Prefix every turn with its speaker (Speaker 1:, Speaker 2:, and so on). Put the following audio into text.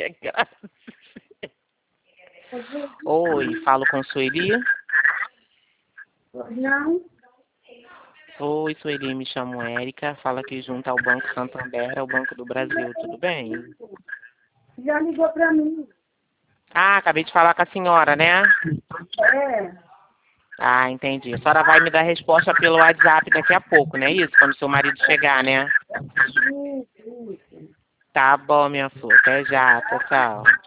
Speaker 1: Graças. Oi, falo com Sueli?
Speaker 2: Não,
Speaker 1: Oi, Sueli, me chamo Érica, fala aqui junto ao Banco Santander, ao Banco do Brasil, tudo bem?
Speaker 2: já ligou para mim.
Speaker 1: Ah, acabei de falar com a senhora, né?
Speaker 2: É,
Speaker 1: Ah, entendi. A senhora vai me dar resposta pelo WhatsApp daqui a pouco, não é isso? Quando seu marido chegar, né?
Speaker 2: isso.
Speaker 1: Tá bom, minha flor. Até já. Tchau, tchau.